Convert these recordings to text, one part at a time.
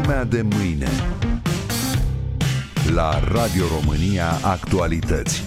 Lumea de mâine. La Radio România Actualități.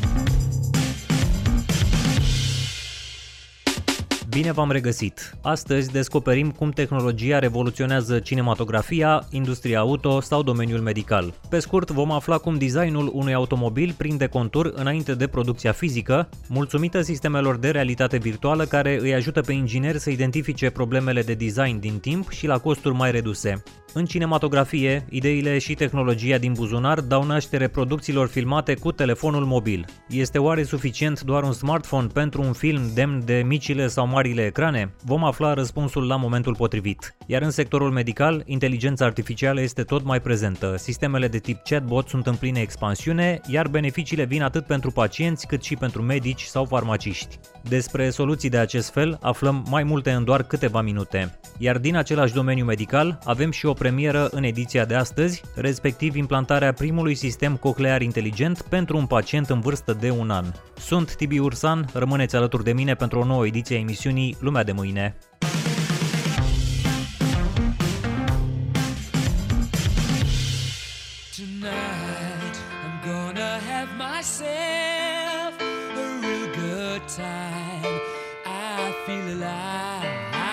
Bine v-am regăsit! Astăzi descoperim cum tehnologia revoluționează cinematografia, industria auto sau domeniul medical. Pe scurt, vom afla cum designul unui automobil prinde contur înainte de producția fizică, mulțumită sistemelor de realitate virtuală care îi ajută pe ingineri să identifice problemele de design din timp și la costuri mai reduse. În cinematografie, ideile și tehnologia din buzunar dau naștere producțiilor filmate cu telefonul mobil. Este oare suficient doar un smartphone pentru un film demn de micile sau marile ecrane? Vom afla răspunsul la momentul potrivit. Iar în sectorul medical, inteligența artificială este tot mai prezentă. Sistemele de tip chatbot sunt în plină expansiune, iar beneficiile vin atât pentru pacienți cât și pentru medici sau farmaciști. Despre soluții de acest fel aflăm mai multe în doar câteva minute. Iar din același domeniu medical avem și o premieră în ediția de astăzi, respectiv implantarea primului sistem coclear inteligent pentru un pacient în vârstă de 1 an. Sunt Tibi Ursan, rămâneți alături de mine pentru o nouă ediție a emisiunii Lumea de mâine. Tonight I'm gonna have myself a real good time. I feel alive.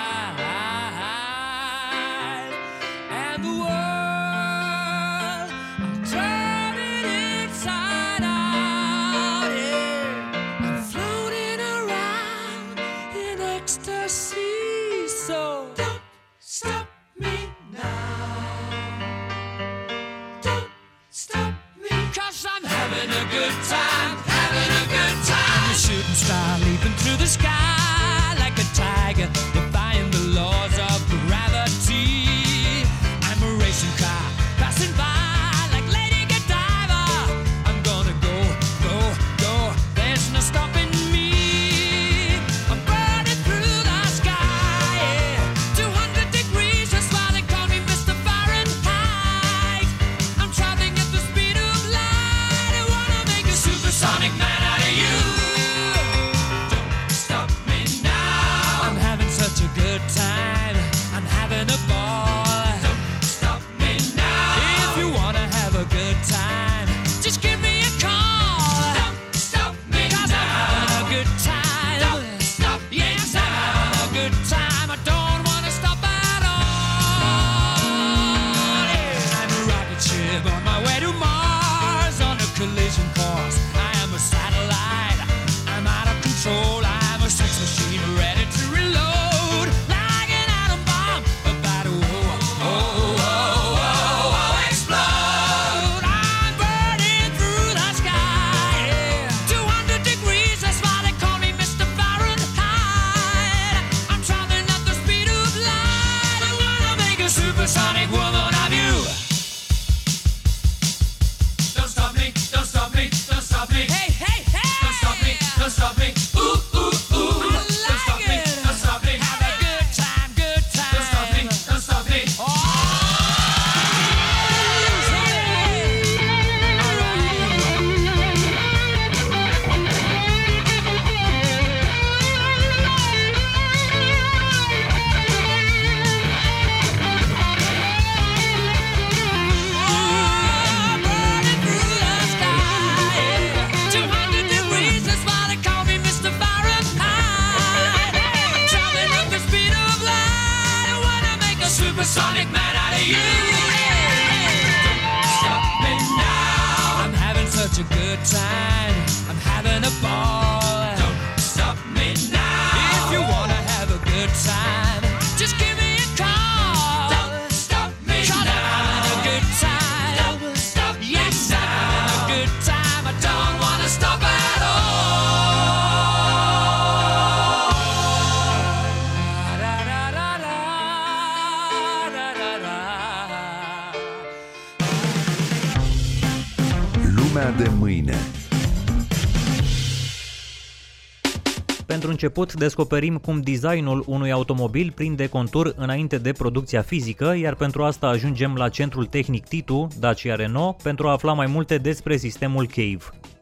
And the world, I'm turning inside out, yeah. I'm floating around in ecstasy, so don't stop me now. Don't stop me, 'cause I'm having a good time, having a good time. I'm a shooting star leaping through the sky like a tiger, defying the laws of gravity. I'm a racing car passing by like Lady Godiva. I'm gonna go, go, go. There's no stopping me. I'm burning through the sky, yeah. 200 degrees, that's why they call me Mr. Fahrenheit. I'm traveling at the speed of light. I wanna make a supersonic man out of you. Don't stop me now. I'm having such a good time. I'm having a ball. Don't stop me now. If you wanna have a good time, just give me a call. Don't stop me now. 'Cause I'm having a good time. Don't stop me now. Yes, I'm having a good time. I don't wanna stop at all. Yeah. I'm a rocket ship on my way to Mars on a collision course. I am a satellite. I'm out of control. I'm a sex machine ready to reload like an atom bomb about to explode. I'm burning through the sky, yeah. 200 degrees, that's why they call me Mr. Fahrenheit. I'm traveling at the speed of light. I wanna make a supersonic woman of you. Don't stop me, don't stop me, don't stop me. Hey, hey, hey! Don't stop me, don't stop me. Ooh, ooh, ooh. Don't stop me, don't stop me. Have a good time, good time. Don't stop me, don't stop me. Oh! Burning through the sky, 200 degrees, that's why they call me Mr. Fahrenheit. Traveling at the speed of light, I wanna make a supersonic man out of you. Don't stop me now. I'm having such a good time. I'm having a ball. Don't stop me now. If you wanna have a good time, just give me a call. Don't stop me now. I'm having a good time. Don't stop me. Yes, I'm having a good time. I don't wanna stop at all. Da, da, da, da, da, da, da. Lumea de mâine. Pentru început, descoperim cum designul unui automobil prinde contur înainte de producția fizică, iar pentru asta ajungem la centrul tehnic Titu, Dacia Renault, pentru a afla mai multe despre sistemul CAVE.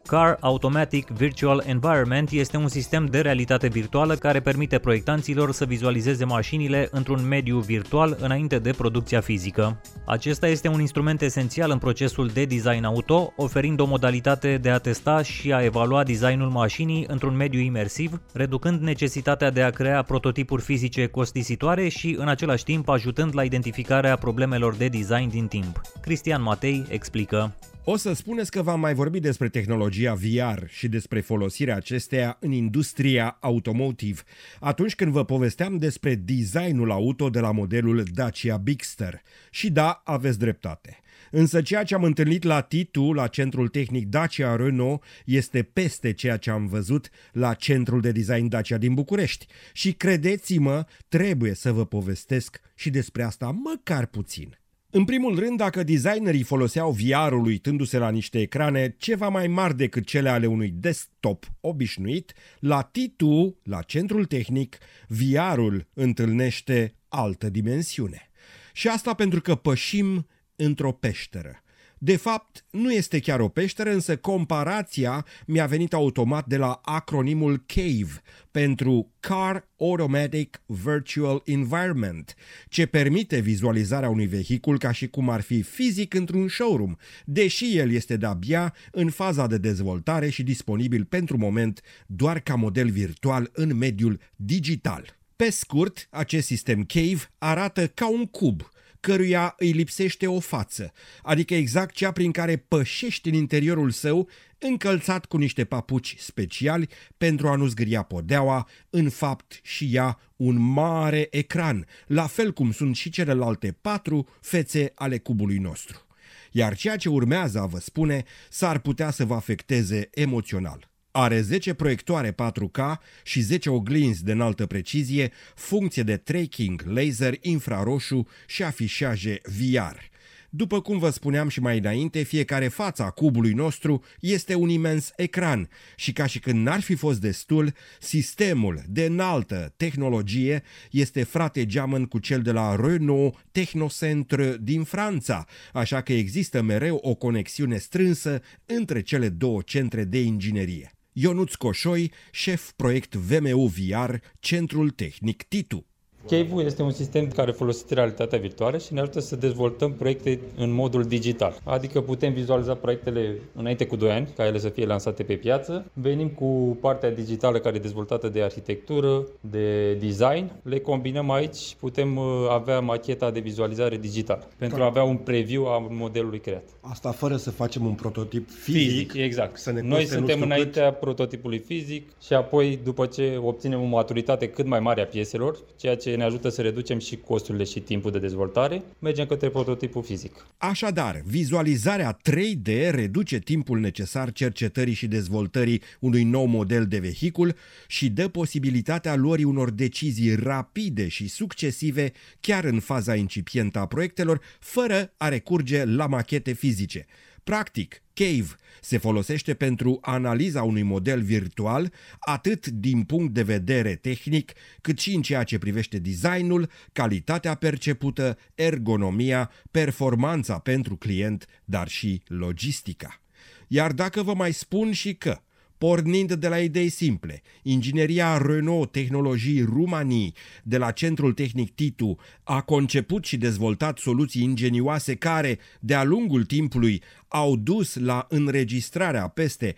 Car Automatic Virtual Environment este un sistem de realitate virtuală care permite proiectanților să vizualizeze mașinile într-un mediu virtual înainte de producția fizică. Acesta este un instrument esențial în procesul de design auto, oferind o modalitate de a testa și a evalua designul mașinii într-un mediu imersiv, reducând necesitatea de a crea prototipuri fizice costisitoare și, în același timp, ajutând la identificarea problemelor de design din timp. Cristian Matei explică. O să spuneți că v-am mai vorbit despre tehnologia VR și despre folosirea acesteia în industria automotive, atunci când vă povesteam despre designul auto de la modelul Dacia Bigster. Și da, aveți dreptate. Însă ceea ce am întâlnit la TITU, la Centrul Tehnic Dacia Renault, este peste ceea ce am văzut la Centrul de Design Dacia din București. Și credeți-mă, trebuie să vă povestesc și despre asta măcar puțin. În primul rând, dacă designerii foloseau VR-ul uitându-se la niște ecrane ceva mai mari decât cele ale unui desktop obișnuit, la TITU, la Centrul Tehnic, VR-ul întâlnește altă dimensiune. Și asta pentru că pășim într-o peșteră. De fapt, nu este chiar o peșteră, însă comparația mi-a venit automat de la acronimul CAVE, pentru Car Automatic Virtual Environment, ce permite vizualizarea unui vehicul ca și cum ar fi fizic într-un showroom, deși el este de-abia în faza de dezvoltare și disponibil pentru moment doar ca model virtual în mediul digital. Pe scurt, acest sistem CAVE arată ca un cub, căruia îi lipsește o față, adică exact cea prin care pășești în interiorul său, încălțat cu niște papuci speciali pentru a nu zgâria podeaua, în fapt și ea un mare ecran, la fel cum sunt și celelalte 4 fețe ale cubului nostru. Iar ceea ce urmează a vă spune s-ar putea să vă afecteze emoțional. Are 10 proiectoare 4K și 10 oglinzi de înaltă precizie, funcție de tracking, laser, infraroșu și afișaje VR. După cum vă spuneam și mai înainte, fiecare față a cubului nostru este un imens ecran și ca și când n-ar fi fost destul, sistemul de înaltă tehnologie este frate-geamăn cu cel de la Renault Technocentre din Franța, așa că există mereu o conexiune strânsă între cele două centre de inginerie. Ionuț Coșoi, șef proiect VMU VR, Centrul Tehnic TITU. CAVE-ul este un sistem care folosește realitatea virtuală și ne ajută să dezvoltăm proiecte în modul digital. Adică putem vizualiza proiectele înainte cu 2 ani, ca ele să fie lansate pe piață. Venim cu partea digitală care e dezvoltată de arhitectură, de design. Le combinăm aici și putem avea macheta de vizualizare digitală pentru a avea un preview a modelului creat. Asta fără să facem un prototip fizic. Exact. Noi suntem înaintea prototipului fizic și apoi, după ce obținem o maturitate cât mai mare a pieselor, ceea ce ne ajută să reducem și costurile și timpul de dezvoltare, mergem către prototipul fizic. Așadar, vizualizarea 3D reduce timpul necesar cercetării și dezvoltării unui nou model de vehicul și dă posibilitatea luării unor decizii rapide și succesive chiar în faza incipientă a proiectelor, fără a recurge la machete fizice. Practic, CAVE se folosește pentru analiza unui model virtual, atât din punct de vedere tehnic, cât și în ceea ce privește designul, calitatea percepută, ergonomia, performanța pentru client, dar și logistica. Iar dacă vă mai spun și că, pornind de la idei simple, ingineria Renault Tehnologii Rumanii de la Centrul Tehnic TITU a conceput și dezvoltat soluții ingenioase care, de-a lungul timpului, au dus la înregistrarea peste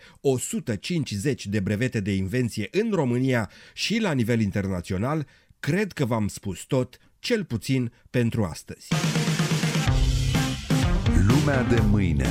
150 de brevete de invenție în România și la nivel internațional, cred că v-am spus tot, cel puțin pentru astăzi. Lumea de mâine.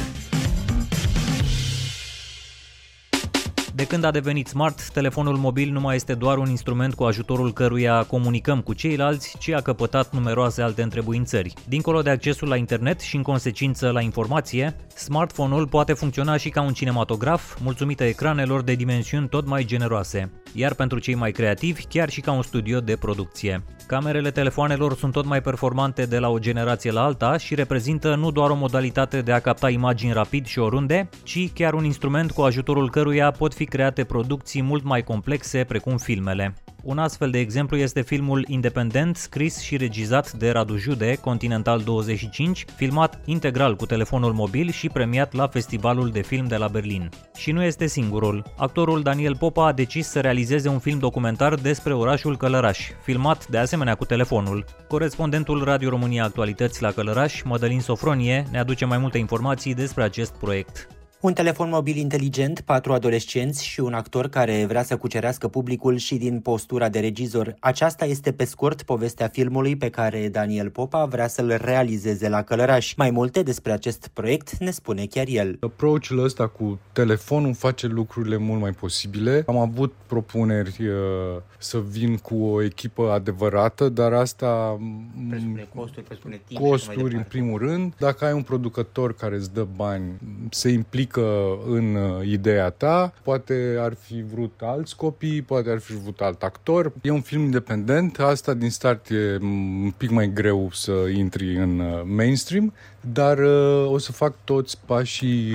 De când a devenit smart, telefonul mobil nu mai este doar un instrument cu ajutorul căruia comunicăm cu ceilalți, ci a căpătat numeroase alte întrebuințări. Dincolo de accesul la internet și în consecință la informație, smartphone-ul poate funcționa și ca un cinematograf, mulțumită ecranelor de dimensiuni tot mai generoase, iar pentru cei mai creativi, chiar și ca un studio de producție. Camerele telefoanelor sunt tot mai performante de la o generație la alta și reprezintă nu doar o modalitate de a capta imagini rapid și oriunde, ci chiar un instrument cu ajutorul căruia pot fi create producții mult mai complexe, precum filmele. Un astfel de exemplu este filmul independent scris și regizat de Radu Jude, Continental 25, filmat integral cu telefonul mobil și premiat la Festivalul de Film de la Berlin. Și nu este singurul. Actorul Daniel Popa a decis să realizeze un film documentar despre orașul Călăraș, filmat de asemenea cu telefonul. Corespondentul Radio România Actualități la Călăraș, Mădălin Sofronie, ne aduce mai multe informații despre acest proiect. Un telefon mobil inteligent, 4 adolescenți și un actor care vrea să cucerească publicul și din postura de regizor. Aceasta este pe scurt povestea filmului pe care Daniel Popa vrea să-l realizeze la Călăraș. Mai multe despre acest proiect ne spune chiar el. Approach-ul ăsta cu telefonul face lucrurile mult mai posibile. Am avut propuneri să vin cu o echipă adevărată, dar asta presupune costuri, timp, costuri în primul rând. Dacă ai un producător care îți dă bani, se implică în ideea ta, poate ar fi vrut alți copii, poate ar fi vrut alt actor. E un film independent, asta din start e un pic mai greu să intri în mainstream, dar o să fac toți pașii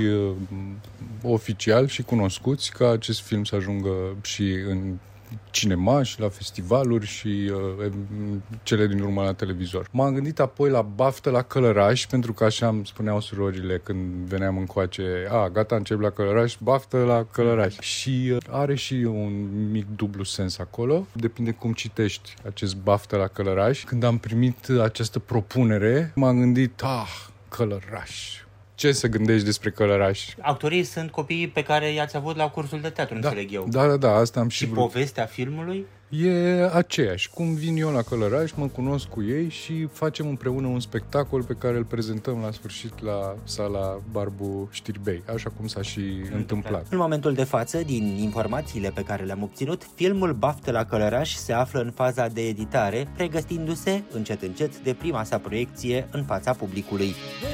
oficiali și cunoscuți ca acest film să ajungă și în cinema și la festivaluri și cele din urmă la televizor. M-am gândit apoi la baftă la Călăraș, pentru că așa îmi spuneau surorile când veneam încoace, gata, încep la Călăraș, baftă la Călăraș. Și are și un mic dublu sens acolo, depinde cum citești acest baftă la Călăraș. Când am primit această propunere, m-am gândit, Călăraș. Ce să gândești despre Călăraș? Actorii sunt copiii pe care i-ați avut la cursul de teatru, înțeleg eu. Da, asta am și vrut. Și povestea filmului? E aceeași. Cum vin eu la Călăraș, mă cunosc cu ei și facem împreună un spectacol pe care îl prezentăm la sfârșit la sala Barbu Știrbei, așa cum s-a și întâmplat. În momentul de față, din informațiile pe care le-am obținut, filmul Baftă la Călăraș se află în faza de editare, pregătindu-se încet încet de prima sa proiecție în fața publicului.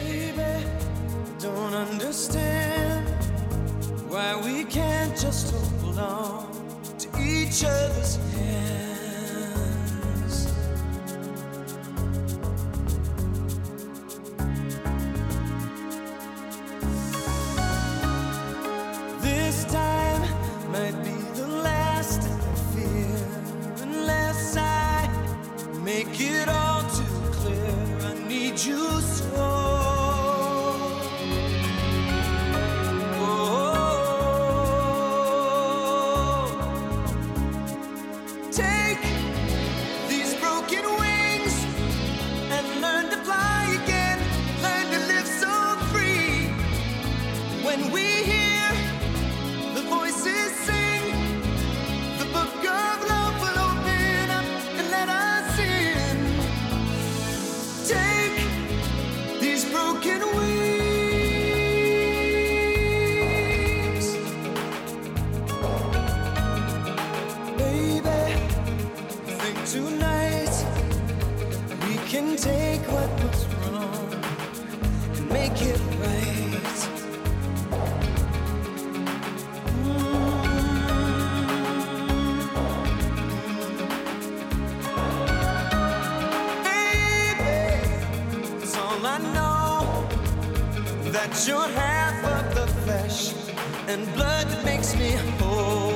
Understand why we can't just hold on to each other's hands. This time might be the last I fear, unless I make it all too clear. I need you so. Take what was wrong and make it right. Baby, it's all I know, that you're half of the flesh and blood that makes me whole.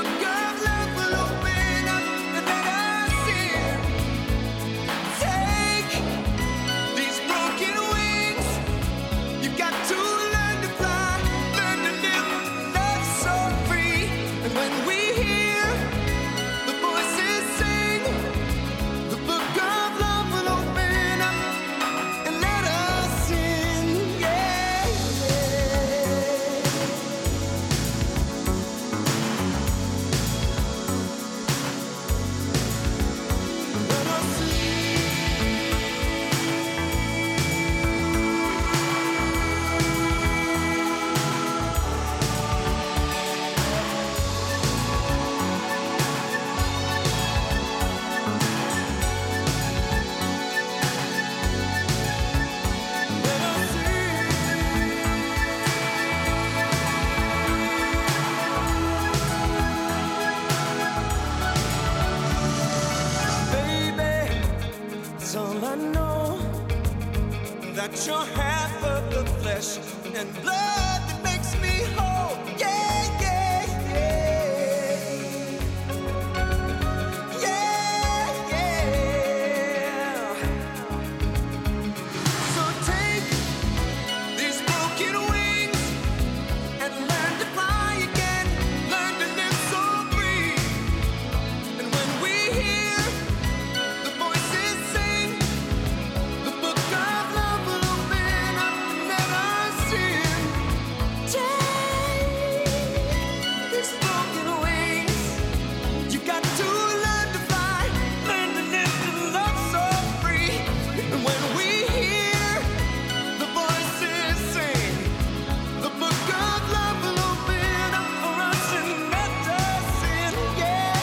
Take extra half of the flesh and blood that makes me whole. Yeah, yeah, yeah. Yeah, yeah. So take these broken wings and learn to fly again. Learn to live so free. And when we hear the voices sing, the book of love will open up and let us in. Take these broken wings. You got to learn to fly, learn to live and love so free. And when we hear the voices sing, the book of love will open up for us and let us in. Yeah,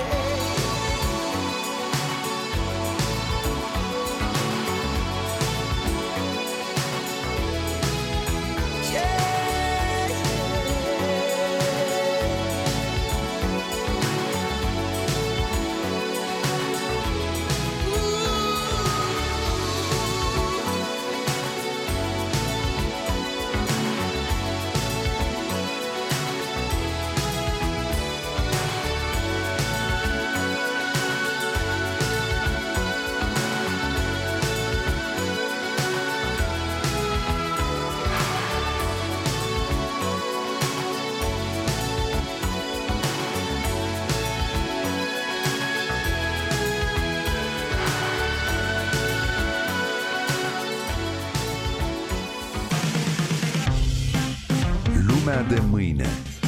Lumea de mâine.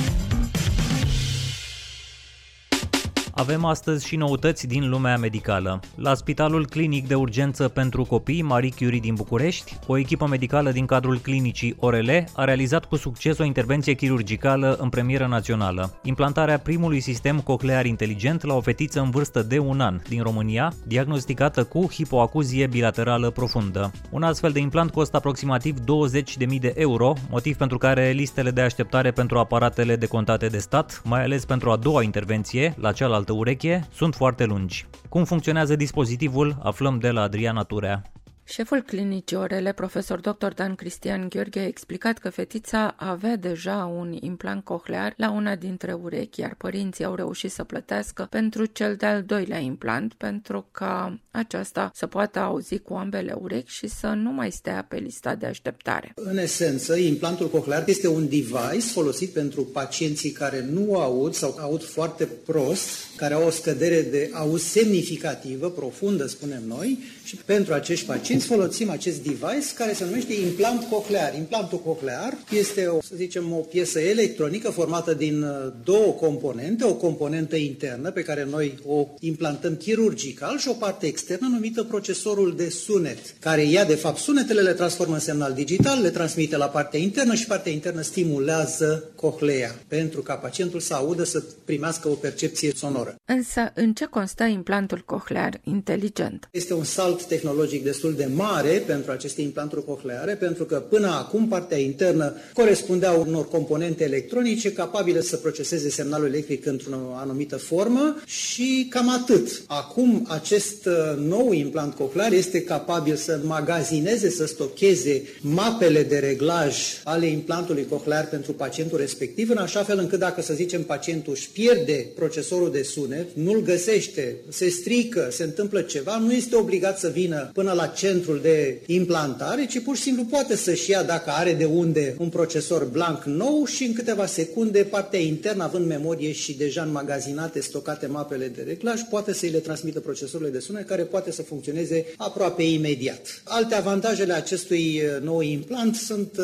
Avem astăzi și noutăți din lumea medicală. La Spitalul Clinic de Urgență pentru Copii Marie Curie din București, o echipă medicală din cadrul clinicii ORL a realizat cu succes o intervenție chirurgicală în premieră națională. Implantarea primului sistem coclear inteligent la o fetiță în vârstă de 1 an din România, diagnosticată cu hipoacuzie bilaterală profundă. Un astfel de implant costă aproximativ 20.000 de euro, motiv pentru care listele de așteptare pentru aparatele decontate de stat, mai ales pentru a doua intervenție, la cealaltă ureche, sunt foarte lungi. Cum funcționează dispozitivul, aflăm de la Adriana Turea. Șeful clinicii ORL, profesor dr. Dan Cristian Gheorghe, a explicat că fetița avea deja un implant cochlear la una dintre urechi, iar părinții au reușit să plătească pentru cel de-al doilea implant, pentru ca aceasta să poată auzi cu ambele urechi și să nu mai stea pe lista de așteptare. În esență, implantul cochlear este un device folosit pentru pacienții care nu aud sau aud foarte prost, care au o scădere de auz semnificativă, profundă, spunem noi, și pentru acești pacienți folosim acest device care se numește implant cochlear. Implantul cochlear este, să zicem, o piesă electronică formată din două componente, o componentă internă pe care noi o implantăm chirurgical și o parte externă numită procesorul de sunet, care ia de fapt sunetele, le transformă în semnal digital, le transmite la partea internă și partea internă stimulează cochlea pentru ca pacientul să audă, să primească o percepție sonoră. Însă, în ce constă implantul cochlear inteligent? Este un salt tehnologic destul de mare pentru aceste implanturi cochleare, pentru că până acum partea internă corespundea unor componente electronice capabile să proceseze semnalul electric într-o anumită formă și cam atât. Acum acest nou implant cochlear este capabil să înmagazineze, să stocheze mapele de reglaj ale implantului cochlear pentru pacientul respectiv, în așa fel încât dacă, să zicem, pacientul își pierde procesorul de sunet, nu-l găsește, se strică, se întâmplă ceva, nu este obligat să vină până la centrul de implantare, ci pur și simplu poate să-și ia, dacă are de unde, un procesor blanc nou și în câteva secunde partea internă, având memorie și deja înmagazinate, stocate mapele de reglaj, poate să îi le transmită procesorile de sunet, care poate să funcționeze aproape imediat. Alte avantajele acestui nou implant sunt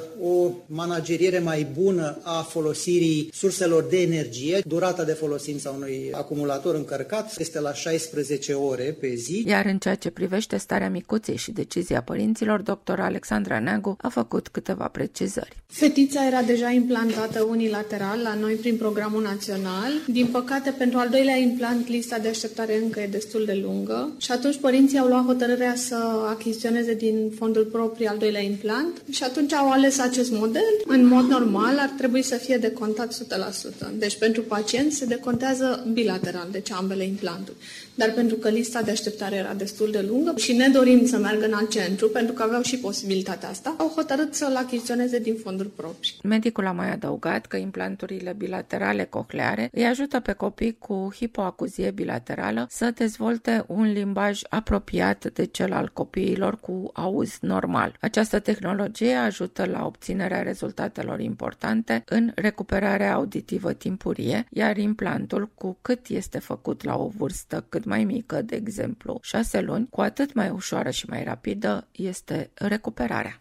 o manageriere mai bună a folosirii surselor de energie. Durata de folosință a unui acumulator încărcat este la 16 ore pe zi. Iar în ceea ce privește starea micuței și decizia părinților, dr. Alexandra Neagu a făcut câteva precizări. Fetița era deja implantată unilateral la noi prin programul național. Din păcate, pentru al doilea implant, lista de așteptare încă e destul de lungă și atunci părinții au luat hotărârea să achiziționeze din fondul proprii al doilea implant și atunci au ales acest model. În mod normal ar trebui să fie decontat 100%. Deci pentru pacient se decontează bilateral, deci ambele implanturi. Dar pentru că lista de așteptare era destul de lungă și ne dorim să meargă în alt centru, pentru că aveau și posibilitatea asta, au hotărât să-l achiziționeze din fonduri proprii. Medicul a mai adăugat că implanturile bilaterale cochleare îi ajută pe copii cu hipoacuzie bilaterală să dezvolte un limbaj apropiat de cel al copiilor cu auz normal. Această tehnologie ajută la obținerea rezultatelor importante în recuperarea auditivă timpurie, iar implantul, cu cât este făcut la o vârstă cât mai mică, de exemplu 6 luni, cu atât mai ușoară și mai rapidă este recuperarea.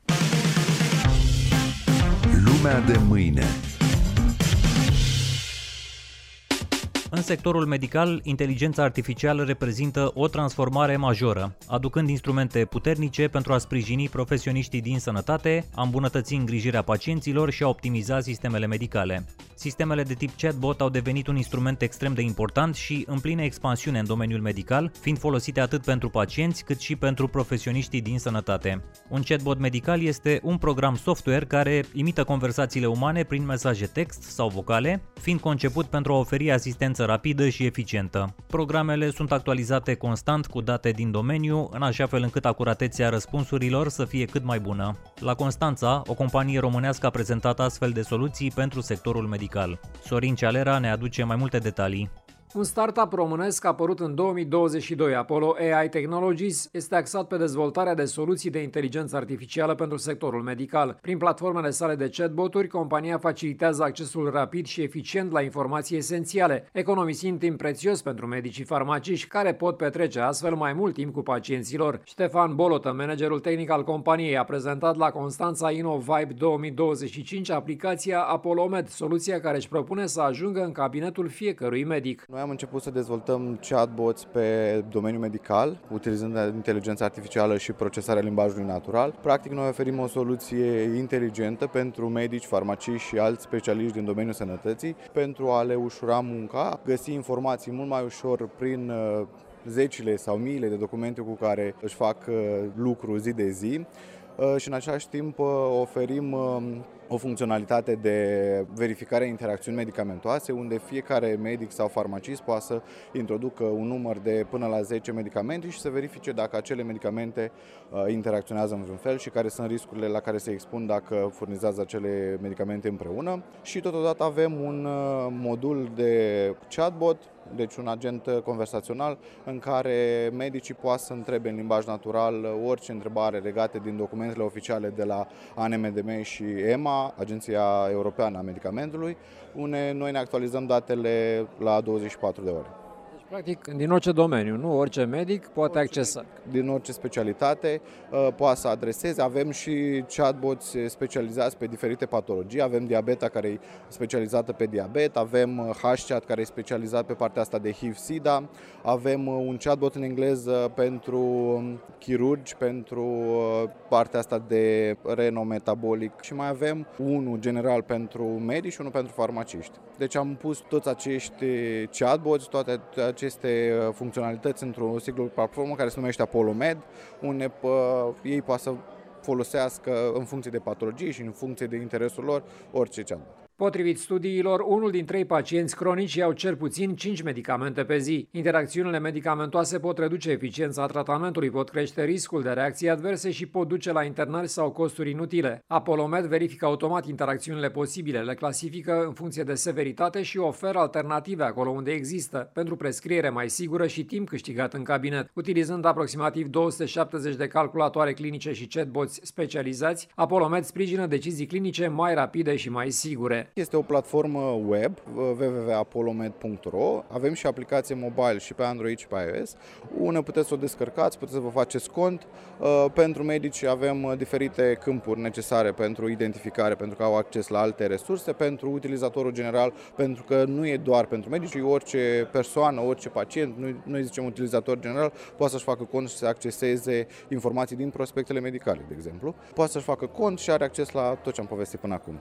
Lumea de mâine. În sectorul medical, inteligența artificială reprezintă o transformare majoră, aducând instrumente puternice pentru a sprijini profesioniștii din sănătate, a îmbunătăți îngrijirea pacienților și a optimiza sistemele medicale. Sistemele de tip chatbot au devenit un instrument extrem de important și în plină expansiune în domeniul medical, fiind folosite atât pentru pacienți cât și pentru profesioniștii din sănătate. Un chatbot medical este un program software care imită conversațiile umane prin mesaje text sau vocale, fiind conceput pentru a oferi asistență rapidă și eficientă. Programele sunt actualizate constant cu date din domeniu, în așa fel încât acuratețea răspunsurilor să fie cât mai bună. La Constanța, o companie românească a prezentat astfel de soluții pentru sectorul medical. Sorin Cealera ne aduce mai multe detalii. Un startup românesc apărut în 2022, Apollo AI Technologies, este axat pe dezvoltarea de soluții de inteligență artificială pentru sectorul medical. Prin platformele sale de chatboturi, compania facilitează accesul rapid și eficient la informații esențiale, economisind timp prețios pentru medicii farmaciști, care pot petrece astfel mai mult timp cu pacienților. Ștefan Bolotă, managerul tehnic al companiei, a prezentat la Constanța InnoVibe 2025 aplicația Apollo Med, soluția care își propune să ajungă în cabinetul fiecărui medic. Noi am început să dezvoltăm chatbots pe domeniul medical, utilizând inteligența artificială și procesarea limbajului natural. Practic, noi oferim o soluție inteligentă pentru medici, farmaciști și alți specialiști din domeniul sănătății, pentru a le ușura munca, găsi informații mult mai ușor prin zecile sau miile de documente cu care își fac lucru zi de zi. Și în același timp oferim o funcționalitate de verificare a interacțiuni medicamentoase, unde fiecare medic sau farmacist poate să introducă un număr de până la 10 medicamente și să verifice dacă acele medicamente interacționează în vreun fel și care sunt riscurile la care se expun dacă furnizează acele medicamente împreună. Și totodată avem un modul de chatbot, deci un agent conversațional în care medicii poate să întrebe în limbaj natural orice întrebare legate din documentele oficiale de la ANMDM și EMA, Agenția Europeană a Medicamentului, unde noi ne actualizăm datele la 24 de ore. Practic, din orice domeniu, nu orice medic poate accesa. Din orice specialitate poate să adreseze. Avem și chatbots specializați pe diferite patologii. Avem Diabeta, care e specializată pe diabet, avem HChat, care e specializat pe partea asta de HIV-SIDA, avem un chatbot în engleză pentru chirurgi, pentru partea asta de renometabolic și mai avem unul general pentru medici și unul pentru farmaciști. Deci am pus toți acești chatbots, toate aceste funcționalități într-o singură platformă care se numește Apollo Med, unde ei poate să folosească în funcție de patologie și în funcție de interesul lor orice chatbot. Potrivit studiilor, unul din 3 pacienți cronici iau cel puțin 5 medicamente pe zi. Interacțiunile medicamentoase pot reduce eficiența tratamentului, pot crește riscul de reacții adverse și pot duce la internări sau costuri inutile. Apollo Med verifică automat interacțiunile posibile, le clasifică în funcție de severitate și oferă alternative acolo unde există, pentru prescriere mai sigură și timp câștigat în cabinet. Utilizând aproximativ 270 de calculatoare clinice și chatbots specializați, Apollo Med sprijină decizii clinice mai rapide și mai sigure. Este o platformă web, www.apollomed.ro. Avem și aplicație mobile și pe Android și pe iOS. Una puteți să o descărcați, puteți să vă faceți cont. Pentru medici avem diferite câmpuri necesare pentru identificare, pentru că au acces la alte resurse. Pentru utilizatorul general, pentru că nu e doar pentru medici, orice persoană, orice pacient, noi zicem utilizator general, poate să-și facă cont și să acceseze informații din prospectele medicale, de exemplu. Poate să-și facă cont și are acces la tot ce am povestit până acum.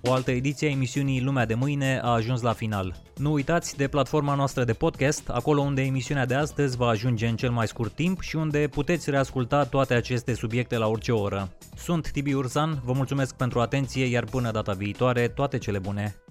O altă ediție a emisiunii Lumea de mâine a ajuns la final. Nu uitați de platforma noastră de podcast, acolo unde emisiunea de astăzi va ajunge în cel mai scurt timp și unde puteți reasculta toate aceste subiecte la orice oră. Sunt Tibi Urzan, vă mulțumesc pentru atenție, iar până data viitoare, toate cele bune!